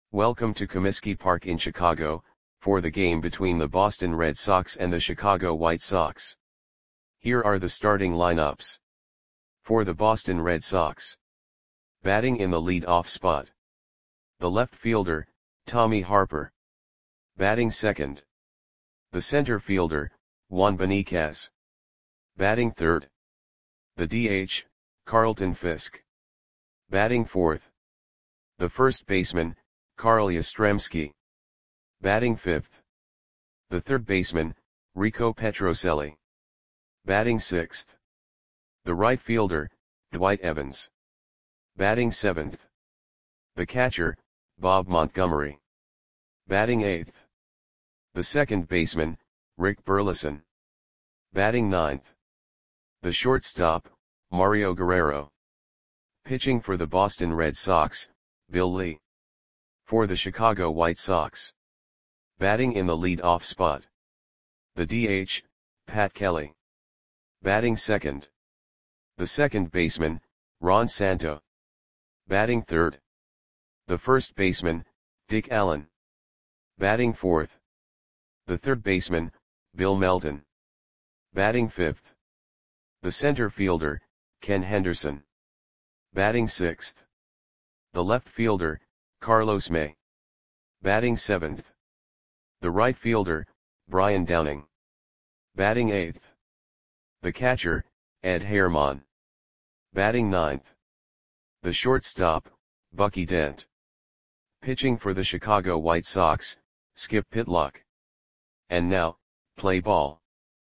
Welcome to Comiskey Park in Chicago, for the game between the Boston Red Sox and the Chicago White Sox. Here are the starting lineups. For the Boston Red Sox. Batting in the lead-off spot. The left fielder, Tommy Harper. Batting second. The center fielder, Juan Beniquez. Batting third. The DH, Carlton Fisk. Batting fourth. The first baseman, Carl Yastrzemski. Batting fifth. The third baseman, Rico Petrocelli. Batting sixth. The right fielder, Dwight Evans. Batting seventh. The catcher, Bob Montgomery. Batting eighth. The second baseman, Rick Burleson. Batting ninth. The shortstop, Mario Guerrero. Pitching for the Boston Red Sox, Bill Lee. For the Chicago White Sox. Batting in the lead-off spot. The DH, Pat Kelly. Batting second. The second baseman, Ron Santo. Batting third. The first baseman, Dick Allen. Batting fourth. The third baseman, Bill Melton. Batting fifth. The center fielder, Ken Henderson. Batting sixth. The left fielder, Carlos May. Batting seventh. The right fielder, Brian Downing. Batting eighth. The catcher, Ed Herman. Batting ninth. The shortstop, Bucky Dent. Pitching for the Chicago White Sox, Skip Pitlock. And now, play ball.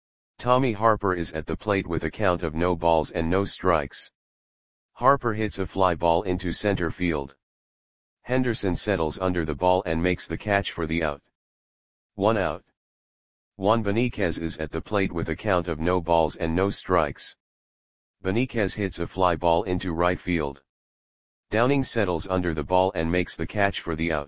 Tommy Harper is at the plate with a count of no balls and no strikes. Harper hits a fly ball into center field. Henderson settles under the ball and makes the catch for the out. 1 out. Juan Beniquez is at the plate with a count of no balls and no strikes. Beniquez hits a fly ball into right field. Downing settles under the ball and makes the catch for the out.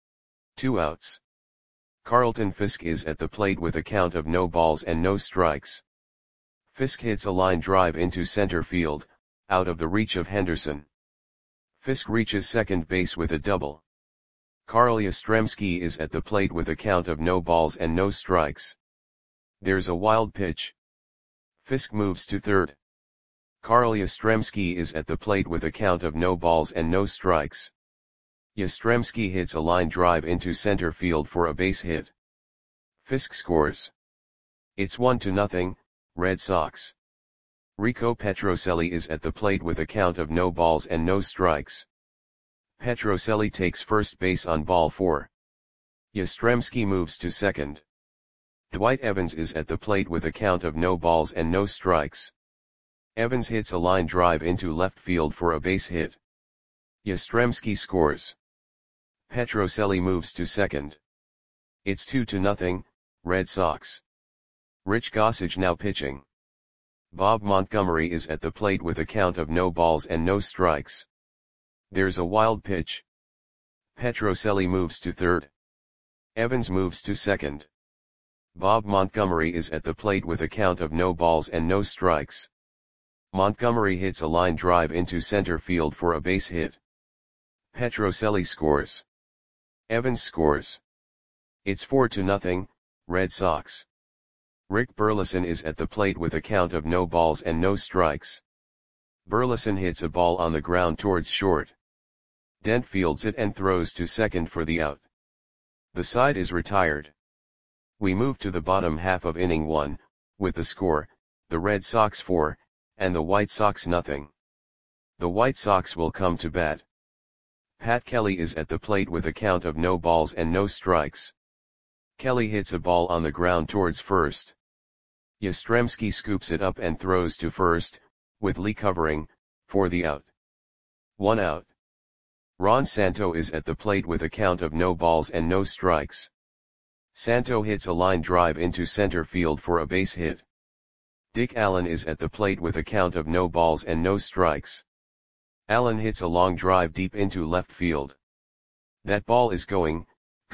2 outs. Carlton Fisk is at the plate with a count of no balls and no strikes. Fisk hits a line drive into center field, out of the reach of Henderson. Fisk reaches second base with a double. Carl Yastrzemski is at the plate with a count of no balls and no strikes. There's a wild pitch. Fisk moves to third. Carl Yastrzemski is at the plate with a count of no balls and no strikes. Yastrzemski hits a line drive into center field for a base hit. Fisk scores. It's 1-0, Red Sox. Rico Petrocelli is at the plate with a count of no balls and no strikes. Petrocelli takes first base on ball 4. Yastrzemski moves to second. Dwight Evans is at the plate with a count of no balls and no strikes. Evans hits a line drive into left field for a base hit. Yastrzemski scores. Petrocelli moves to second. It's 2-0, Red Sox. Rich Gossage now pitching. Bob Montgomery is at the plate with a count of no balls and no strikes. There's a wild pitch. Petrocelli moves to third. Evans moves to second. Bob Montgomery is at the plate with a count of no balls and no strikes. Montgomery hits a line drive into center field for a base hit. Petrocelli scores. Evans scores. It's 4-0, Red Sox. Rick Burleson is at the plate with a count of no balls and no strikes. Burleson hits a ball on the ground towards short. Dent fields it and throws to second for the out. The side is retired. We move to the bottom half of inning 1, with the score, the Red Sox 4, and the White Sox 0. The White Sox will come to bat. Pat Kelly is at the plate with a count of no balls and no strikes. Kelly hits a ball on the ground towards first. Yastrzemski scoops it up and throws to first, with Lee covering, for the out. 1 out. Ron Santo is at the plate with a count of no balls and no strikes. Santo hits a line drive into center field for a base hit. Dick Allen is at the plate with a count of no balls and no strikes. Allen hits a long drive deep into left field. That ball is gone.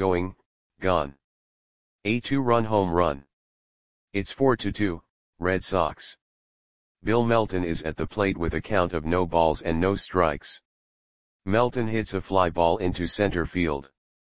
A 2-run home run. It's 4-2, Red Sox. Bill Melton is at the plate with a count of no balls and no strikes. Melton hits a fly ball into center field.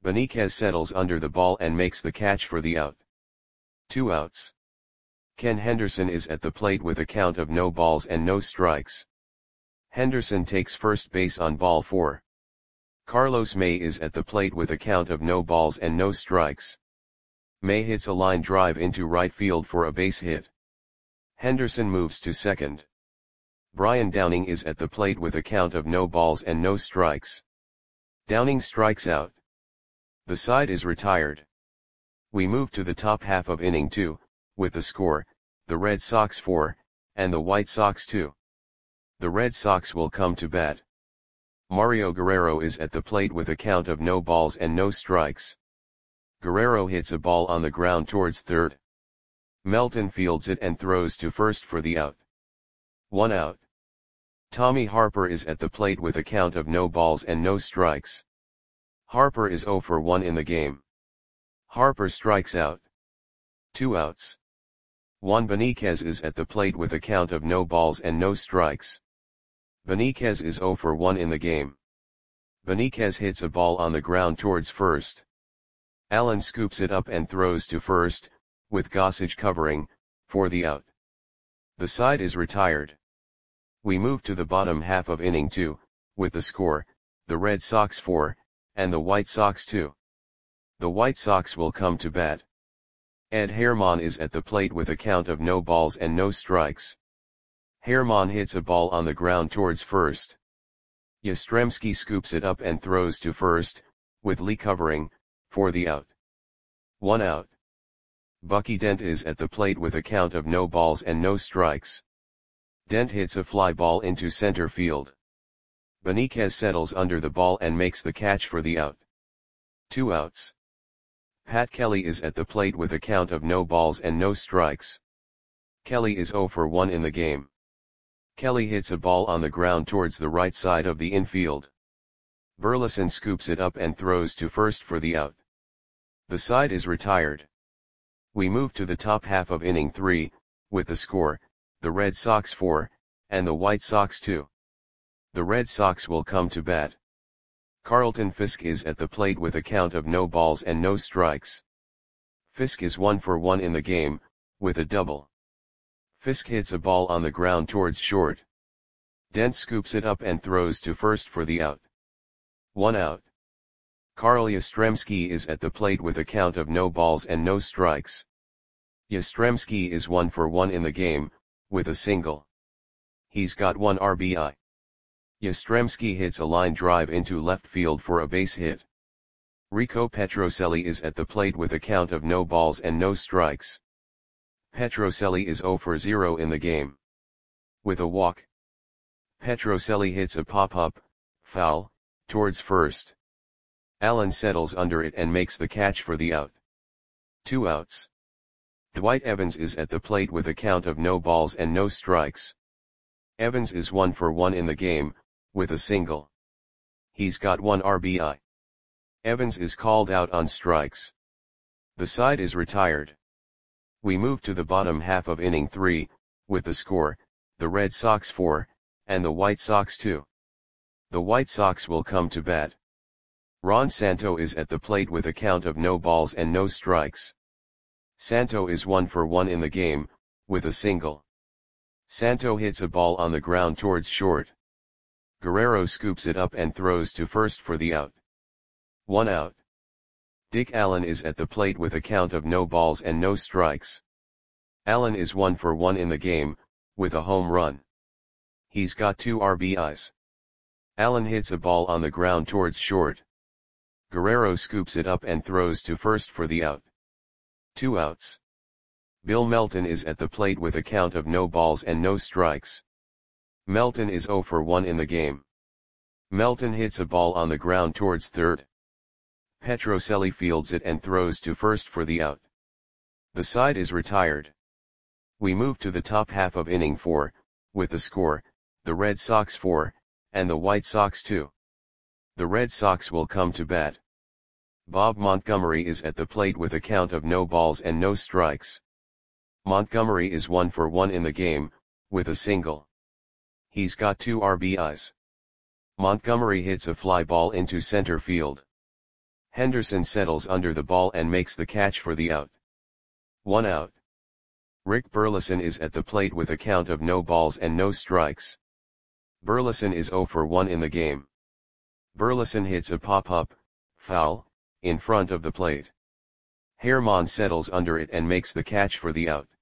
Beniquez settles under the ball and makes the catch for the out. 2 outs. Ken Henderson is at the plate with a count of no balls and no strikes. Henderson takes first base on ball 4. Carlos May is at the plate with a count of no balls and no strikes. May hits a line drive into right field for a base hit. Henderson moves to second. Brian Downing is at the plate with a count of no balls and no strikes. Downing strikes out. The side is retired. We move to the top half of inning 2, with the score, the Red Sox 4, and the White Sox 2. The Red Sox will come to bat. Mario Guerrero is at the plate with a count of no balls and no strikes. Guerrero hits a ball on the ground towards third. Melton fields it and throws to first for the out. 1 out. Tommy Harper is at the plate with a count of no balls and no strikes. Harper is 0 for 1 in the game. Harper strikes out. 2 outs. Juan Beniquez is at the plate with a count of no balls and no strikes. Beniquez is 0 for 1 in the game. Beniquez hits a ball on the ground towards first. Allen scoops it up and throws to first, with Gossage covering, for the out. The side is retired. We move to the bottom half of inning 2, with the score, the Red Sox 4, and the White Sox 2. The White Sox will come to bat. Ed Herman is at the plate with a count of no balls and no strikes. Herman hits a ball on the ground towards first. Yastrzemski scoops it up and throws to first, with Lee covering, for the out. 1 out. Bucky Dent is at the plate with a count of no balls and no strikes. Dent hits a fly ball into center field. Beniquez settles under the ball and makes the catch for the out. 2 outs. Pat Kelly is at the plate with a count of no balls and no strikes. Kelly is 0 for 1 in the game. Kelly hits a ball on the ground towards the right side of the infield. Burleson scoops it up and throws to first for the out. The side is retired. We move to the top half of inning 3, with the score, the Red Sox 4, and the White Sox 2. The Red Sox will come to bat. Carlton Fisk is at the plate with a count of no balls and no strikes. Fisk is 1 for 1 in the game, with a double. Fisk hits a ball on the ground towards short. Dent scoops it up and throws to first for the out. 1 out. Carl Yastrzemski is at the plate with a count of no balls and no strikes. Yastrzemski is 1 for 1 in the game, with a single. He's got 1 RBI. Yastrzemski hits a line drive into left field for a base hit. Rico Petrocelli is at the plate with a count of no balls and no strikes. Petrocelli is 0 for 0 in the game. With a walk. Petrocelli hits a pop-up, foul, towards first. Allen settles under it and makes the catch for the out. 2 outs. Dwight Evans is at the plate with a count of no balls and no strikes. Evans is 1 for 1 in the game, with a single. He's got 1 RBI. Evans is called out on strikes. The side is retired. We move to the bottom half of inning 3, with the score, the Red Sox 4, and the White Sox 2. The White Sox will come to bat. Ron Santo is at the plate with a count of no balls and no strikes. Santo is 1 for 1 in the game, with a single. Santo hits a ball on the ground towards short. Guerrero scoops it up and throws to first for the out. 1 out. Dick Allen is at the plate with a count of no balls and no strikes. Allen is 1 for 1 in the game, with a home run. He's got 2 RBIs. Allen hits a ball on the ground towards short. Guerrero scoops it up and throws to first for the out. 2 outs. Bill Melton is at the plate with a count of no balls and no strikes. Melton is 0 for 1 in the game. Melton hits a ball on the ground towards third. Petrocelli fields it and throws to first for the out. The side is retired. We move to the top half of inning 4, with the score, the Red Sox 4, and the White Sox 2. The Red Sox will come to bat. Bob Montgomery is at the plate with a count of no balls and no strikes. Montgomery is 1 for 1 in the game, with a single. He's got 2 RBIs. Montgomery hits a fly ball into center field. Henderson settles under the ball and makes the catch for the out. 1 out. Rick Burleson is at the plate with a count of no balls and no strikes. Burleson is 0 for 1 in the game. Burleson hits a pop-up, foul, in front of the plate. Herman settles under it and makes the catch for the out.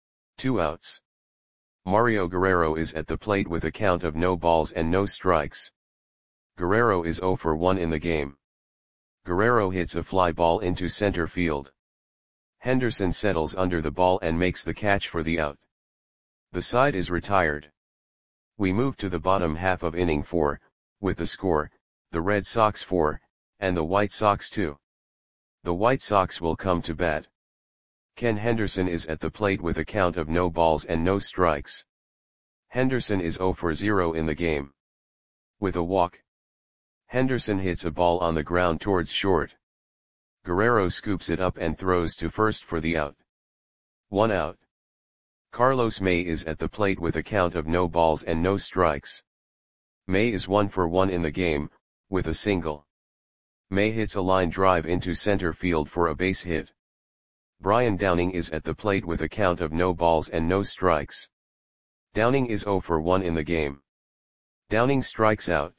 2 outs. Mario Guerrero is at the plate with a count of no balls and no strikes. Guerrero is 0 for 1 in the game. Guerrero hits a fly ball into center field. Henderson settles under the ball and makes the catch for the out. The side is retired. We move to the bottom half of inning 4, with the score, the Red Sox 4, and the White Sox 2. The White Sox will come to bat. Ken Henderson is at the plate with a count of no balls and no strikes. Henderson is 0 for 0 in the game. With a walk, Henderson hits a ball on the ground towards short. Guerrero scoops it up and throws to first for the out. 1 out. Carlos May is at the plate with a count of no balls and no strikes. May is 1 for 1 in the game, with a single. May hits a line drive into center field for a base hit. Brian Downing is at the plate with a count of no balls and no strikes. Downing is 0 for 1 in the game. Downing strikes out.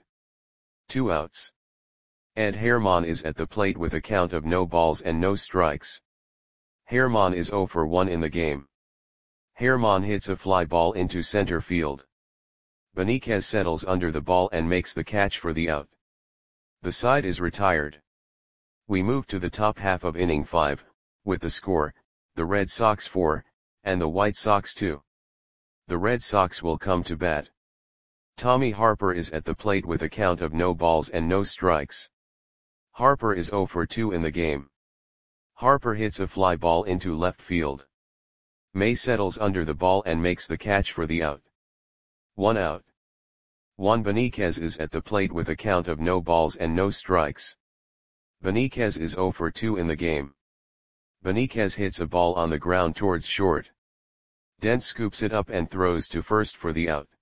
2 outs. Ed Herman is at the plate with a count of no balls and no strikes. Herman is 0 for 1 in the game. Herman hits a fly ball into center field. Benitez settles under the ball and makes the catch for the out. The side is retired. We move to the top half of inning 5, with the score, the Red Sox 4, and the White Sox 2. The Red Sox will come to bat. Tommy Harper is at the plate with a count of no balls and no strikes. Harper is 0 for 2 in the game. Harper hits a fly ball into left field. May settles under the ball and makes the catch for the out. 1 out. Juan Benitez is at the plate with a count of no balls and no strikes. Benitez is 0 for 2 in the game. Benitez hits a ball on the ground towards short. Dent scoops it up and throws to first for the out.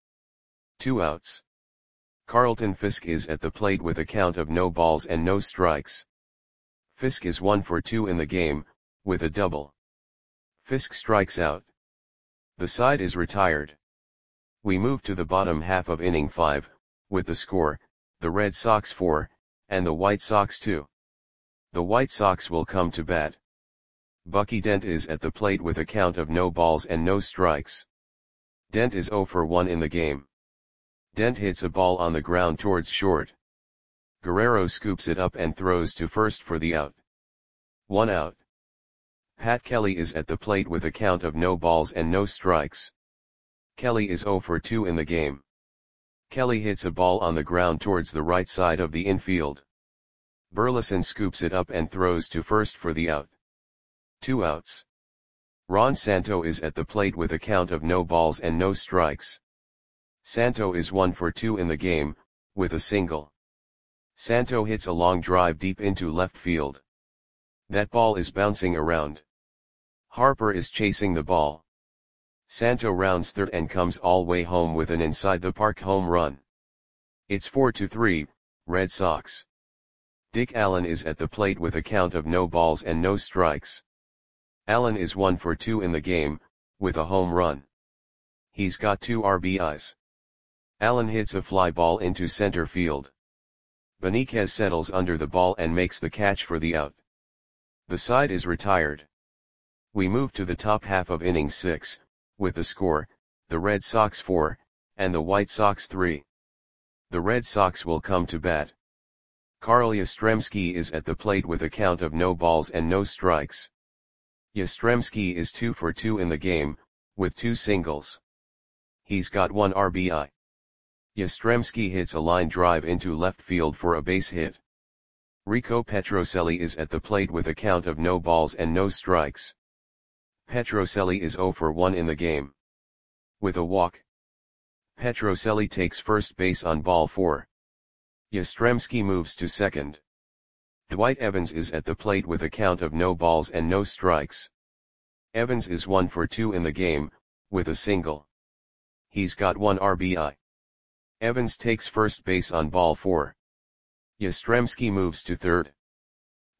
2 outs. Carlton Fisk is at the plate with a count of no balls and no strikes. Fisk is 1 for 2 in the game, with a double. Fisk strikes out. The side is retired. We move to the bottom half of inning 5, with the score, the Red Sox 4, and the White Sox 2. The White Sox will come to bat. Bucky Dent is at the plate with a count of no balls and no strikes. Dent is 0 for 1 in the game. Dent hits a ball on the ground towards short. Guerrero scoops it up and throws to first for the out. 1 out. Pat Kelly is at the plate with a count of no balls and no strikes. Kelly is 0 for 2 in the game. Kelly hits a ball on the ground towards the right side of the infield. Burleson scoops it up and throws to first for the out. 2 outs. Ron Santo is at the plate with a count of no balls and no strikes. Santo is 1 for 2 in the game, with a single. Santo hits a long drive deep into left field. That ball is bouncing around. Harper is chasing the ball. Santo rounds third and comes all way home with an inside-the-park home run. It's 4-3, Red Sox. Dick Allen is at the plate with a count of no balls and no strikes. Allen is 1 for 2 in the game, with a home run. He's got 2 RBIs. Allen hits a fly ball into center field. Benitez settles under the ball and makes the catch for the out. The side is retired. We move to the top half of inning 6, with the score, the Red Sox 4, and the White Sox 3. The Red Sox will come to bat. Carl Yastrzemski is at the plate with a count of no balls and no strikes. Yastrzemski is 2 for 2 in the game, with 2 singles. He's got 1 RBI. Yastrzemski hits a line drive into left field for a base hit. Rico Petrocelli is at the plate with a count of no balls and no strikes. Petrocelli is 0 for 1 in the game. With a walk, Petrocelli takes first base on ball 4. Yastrzemski moves to second. Dwight Evans is at the plate with a count of no balls and no strikes. Evans is 1 for 2 in the game, with a single. He's got 1 RBI. Evans takes first base on ball 4. Yastrzemski moves to third.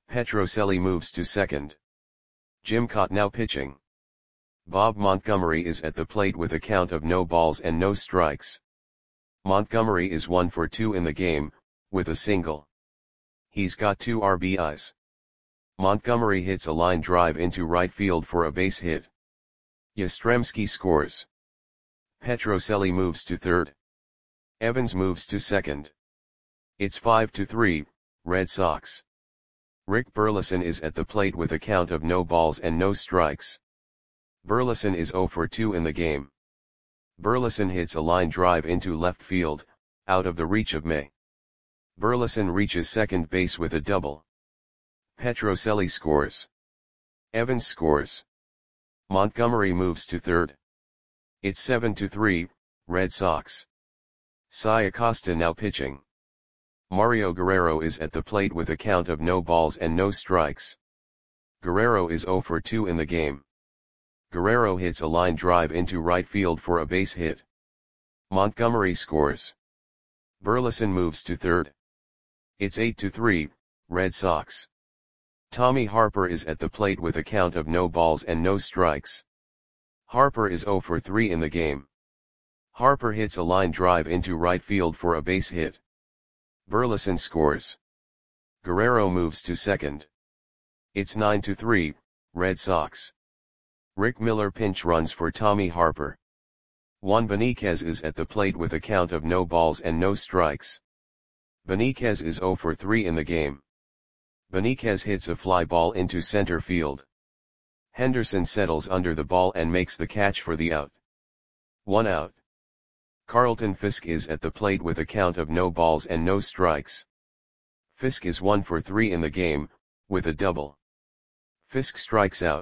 Petrocelli moves to second. Jim Kaat now pitching. Bob Montgomery is at the plate with a count of no balls and no strikes. Montgomery is 1 for 2 in the game, with a single. He's got 2 RBIs. Montgomery hits a line drive into right field for a base hit. Yastrzemski scores. Petrocelli moves to third. Evans moves to second. It's 5-3, Red Sox. Rick Burleson is at the plate with a count of no balls and no strikes. Burleson is 0 for 2 in the game. Burleson hits a line drive into left field, out of the reach of May. Burleson reaches second base with a double. Petrocelli scores. Evans scores. Montgomery moves to third. It's 7-3, Red Sox. Cy Acosta now pitching. Mario Guerrero is at the plate with a count of no balls and no strikes. Guerrero is 0 for 2 in the game. Guerrero hits a line drive into right field for a base hit. Montgomery scores. Burleson moves to third. It's 8-3, Red Sox. Tommy Harper is at the plate with a count of no balls and no strikes. Harper is 0 for 3 in the game. Harper hits a line drive into right field for a base hit. Burleson scores. Guerrero moves to second. It's 9-3, Red Sox. Rick Miller pinch runs for Tommy Harper. Juan Beniquez is at the plate with a count of no balls and no strikes. Beniquez is 0 for 3 in the game. Beniquez hits a fly ball into center field. Henderson settles under the ball and makes the catch for the out. 1 out. Carlton Fisk is at the plate with a count of no balls and no strikes. Fisk is 1 for 3 in the game, with a double. Fisk strikes out.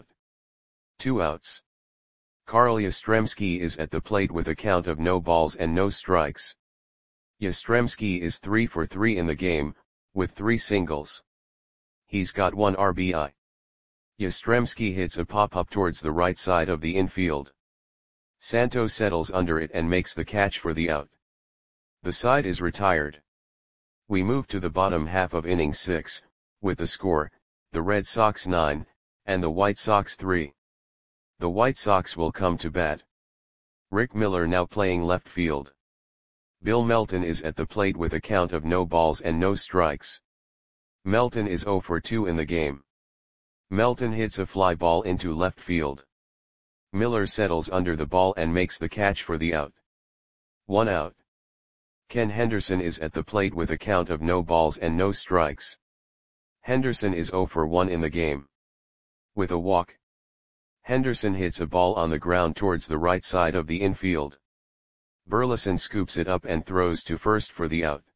2 outs. Carl Yastrzemski is at the plate with a count of no balls and no strikes. Yastrzemski is 3 for 3 in the game, with 3 singles. He's got 1 RBI. Yastrzemski hits a pop-up towards the right side of the infield. Santos settles under it and makes the catch for the out. The side is retired. We move to the bottom half of inning 6, with the score, the Red Sox 9, and the White Sox 3. The White Sox will come to bat. Rick Miller now playing left field. Bill Melton is at the plate with a count of no balls and no strikes. Melton is 0 for 2 in the game. Melton hits a fly ball into left field. Miller settles under the ball and makes the catch for the out. 1 out. Ken Henderson is at the plate with a count of no balls and no strikes. Henderson is 0 for 1 in the game. With a walk. Henderson hits a ball on the ground towards the right side of the infield. Burleson scoops it up and throws to first for the out.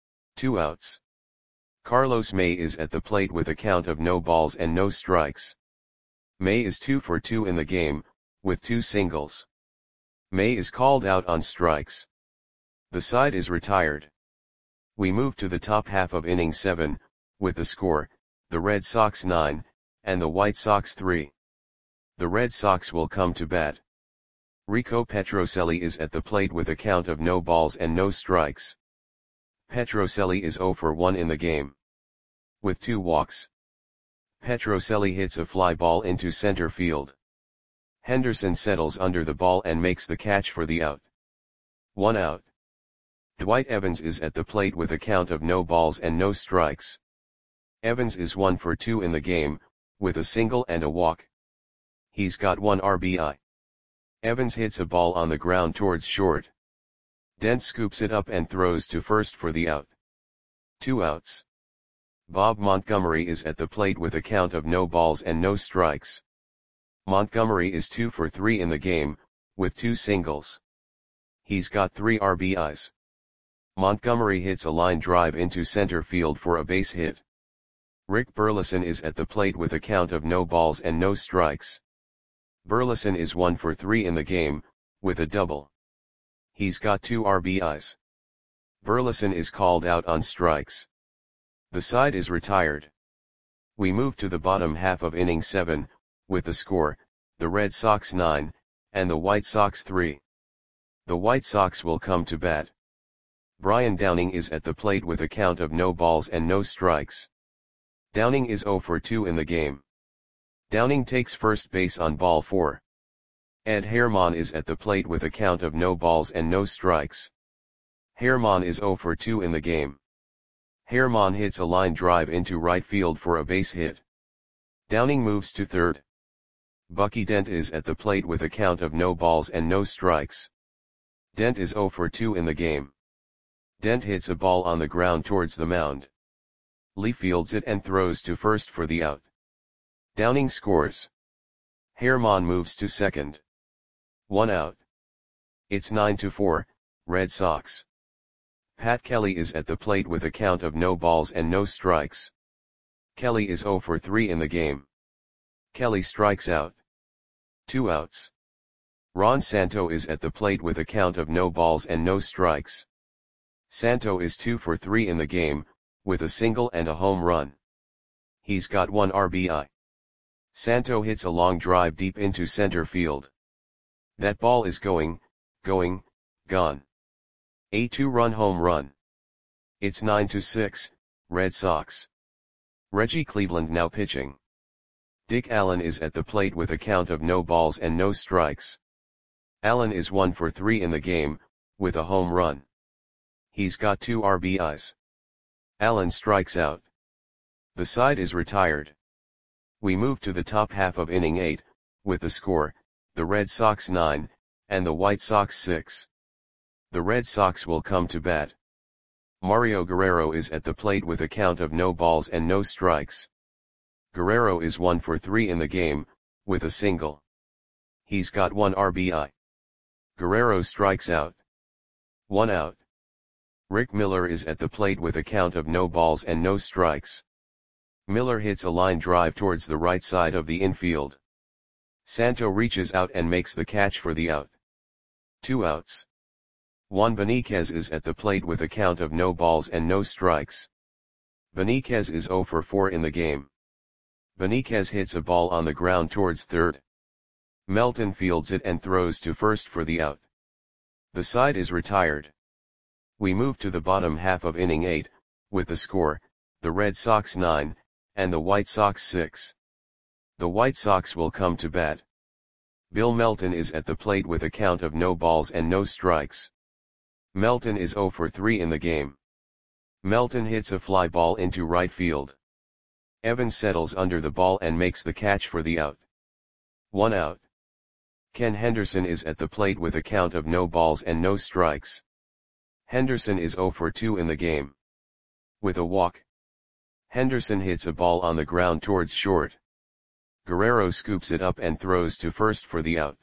2 outs. Carlos May is at the plate with a count of no balls and no strikes. May is 2 for 2 in the game, with 2 singles. May is called out on strikes. The side is retired. We move to the top half of inning 7, with the score, the Red Sox 9, and the White Sox 3. The Red Sox will come to bat. Rico Petrocelli is at the plate with a count of no balls and no strikes. Petrocelli is 0 for 1 in the game. With 2 walks. Petrocelli hits a fly ball into center field. Henderson settles under the ball and makes the catch for the out. 1 out. Dwight Evans is at the plate with a count of no balls and no strikes. Evans is 1 for 2 in the game, with a single and a walk. He's got 1 RBI. Evans hits a ball on the ground towards short. Dent scoops it up and throws to first for the out. 2 outs. Bob Montgomery is at the plate with a count of no balls and no strikes. Montgomery is 2 for 3 in the game, with 2 singles. He's got 3 RBIs. Montgomery hits a line drive into center field for a base hit. Rick Burleson is at the plate with a count of no balls and no strikes. Burleson is 1 for 3 in the game, with a double. He's got 2 RBIs. Burleson is called out on strikes. The side is retired. We move to the bottom half of inning 7, with the score, the Red Sox 9, and the White Sox 3. The White Sox will come to bat. Brian Downing is at the plate with a count of no balls and no strikes. Downing is 0 for 2 in the game. Downing takes first base on ball 4. Ed Herman is at the plate with a count of no balls and no strikes. Herman is 0 for 2 in the game. Herman hits a line drive into right field for a base hit. Downing moves to third. Bucky Dent is at the plate with a count of no balls and no strikes. Dent is 0 for 2 in the game. Dent hits a ball on the ground towards the mound. Lee fields it and throws to first for the out. Downing scores. Herman moves to second. 1 out. It's 9-4, Red Sox. Pat Kelly is at the plate with a count of no balls and no strikes. Kelly is 0 for 3 in the game. Kelly strikes out. 2 outs. Ron Santo is at the plate with a count of no balls and no strikes. Santo is 2 for 3 in the game, with a single and a home run. He's got 1 RBI. Santo hits a long drive deep into center field. That ball is going, gone. A 2-run home run. It's 9-6, Red Sox. Reggie Cleveland now pitching. Dick Allen is at the plate with a count of no balls and no strikes. Allen is 1 for 3 in the game, with a home run. He's got 2 RBIs. Allen strikes out. The side is retired. We move to the top half of inning 8, with the score, the Red Sox 9, and the White Sox 6. The Red Sox will come to bat. Mario Guerrero is at the plate with a count of no balls and no strikes. Guerrero is 1 for 3 in the game, with a single. He's got 1 RBI. Guerrero strikes out. 1 out. Rick Miller is at the plate with a count of no balls and no strikes. Miller hits a line drive towards the right side of the infield. Santo reaches out and makes the catch for the out. 2 outs. Juan Benitez is at the plate with a count of no balls and no strikes. Benitez is 0 for 4 in the game. Benitez hits a ball on the ground towards third. Melton fields it and throws to first for the out. The side is retired. We move to the bottom half of inning 8, with the score, the Red Sox 9, and the White Sox 6. The White Sox will come to bat. Bill Melton is at the plate with a count of no balls and no strikes. Melton is 0 for 3 in the game. Melton hits a fly ball into right field. Evans settles under the ball and makes the catch for the out. 1 out. Ken Henderson is at the plate with a count of no balls and no strikes. Henderson is 0 for 2 in the game. With a walk. Henderson hits a ball on the ground towards short. Guerrero scoops it up and throws to first for the out.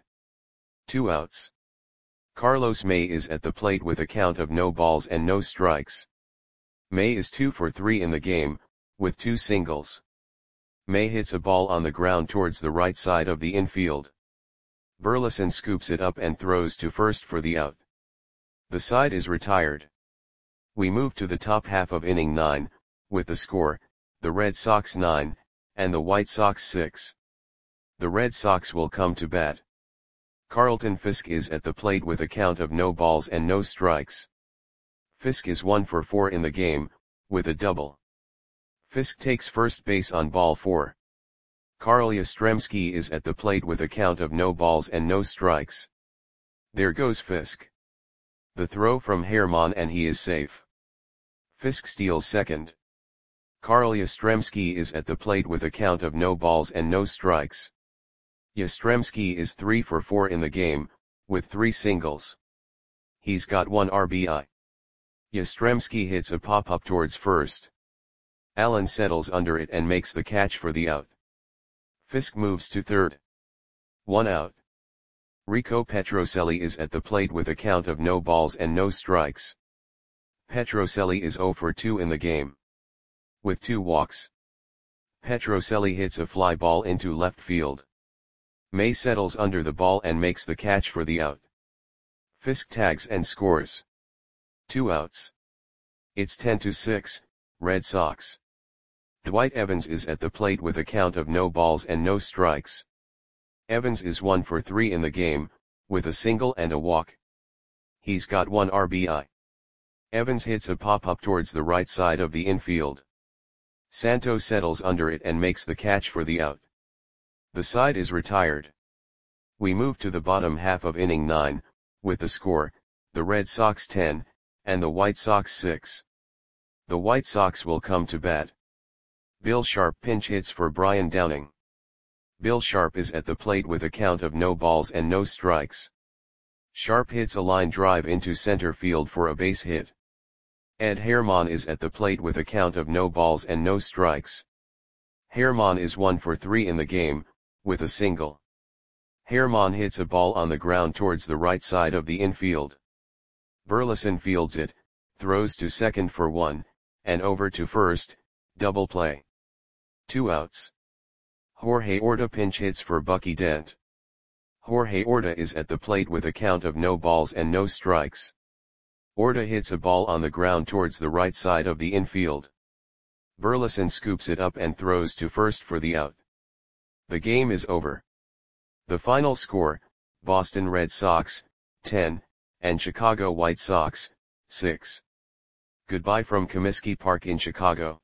2 outs. Carlos May is at the plate with a count of no balls and no strikes. May is 2 for 3 in the game, with 2 singles. May hits a ball on the ground towards the right side of the infield. Burleson scoops it up and throws to first for the out. The side is retired. We move to the top half of inning 9, with the score, the Red Sox 9, and the White Sox 6. The Red Sox will come to bat. Carlton Fisk is at the plate with a count of no balls and no strikes. Fisk is 1 for 4 in the game, with a double. Fisk takes first base on ball 4. Carl Yastrzemski is at the plate with a count of no balls and no strikes. There goes Fisk. The throw from Herman and he is safe. Fisk steals second. Carl Yastrzemski is at the plate with a count of no balls and no strikes. Yastrzemski is 3 for 4 in the game, with 3 singles. He's got 1 RBI. Yastrzemski hits a pop-up towards first. Allen settles under it and makes the catch for the out. Fisk moves to third. 1 out. Rico Petrocelli is at the plate with a count of no balls and no strikes. Petrocelli is 0 for 2 in the game. With 2 walks. Petrocelli hits a fly ball into left field. May settles under the ball and makes the catch for the out. Fisk tags and scores. 2 outs. It's 10-6, Red Sox. Dwight Evans is at the plate with a count of no balls and no strikes. Evans is 1 for 3 in the game, with a single and a walk. He's got 1 RBI. Evans hits a pop-up towards the right side of the infield. Santos settles under it and makes the catch for the out. The side is retired. We move to the bottom half of inning 9, with the score, the Red Sox 10, and the White Sox 6. The White Sox will come to bat. Bill Sharp pinch hits for Brian Downing. Bill Sharp is at the plate with a count of no balls and no strikes. Sharp hits a line drive into center field for a base hit. Ed Herman is at the plate with a count of no balls and no strikes. Herman is 1 for 3 in the game, with a single. Herman hits a ball on the ground towards the right side of the infield. Burleson fields it, throws to second for 1, and over to first, double play. 2 outs. Jorge Orta pinch hits for Bucky Dent. Jorge Orta is at the plate with a count of no balls and no strikes. Orta hits a ball on the ground towards the right side of the infield. Burleson scoops it up and throws to first for the out. The game is over. The final score, Boston Red Sox, 10, and Chicago White Sox, 6. Goodbye from Comiskey Park in Chicago.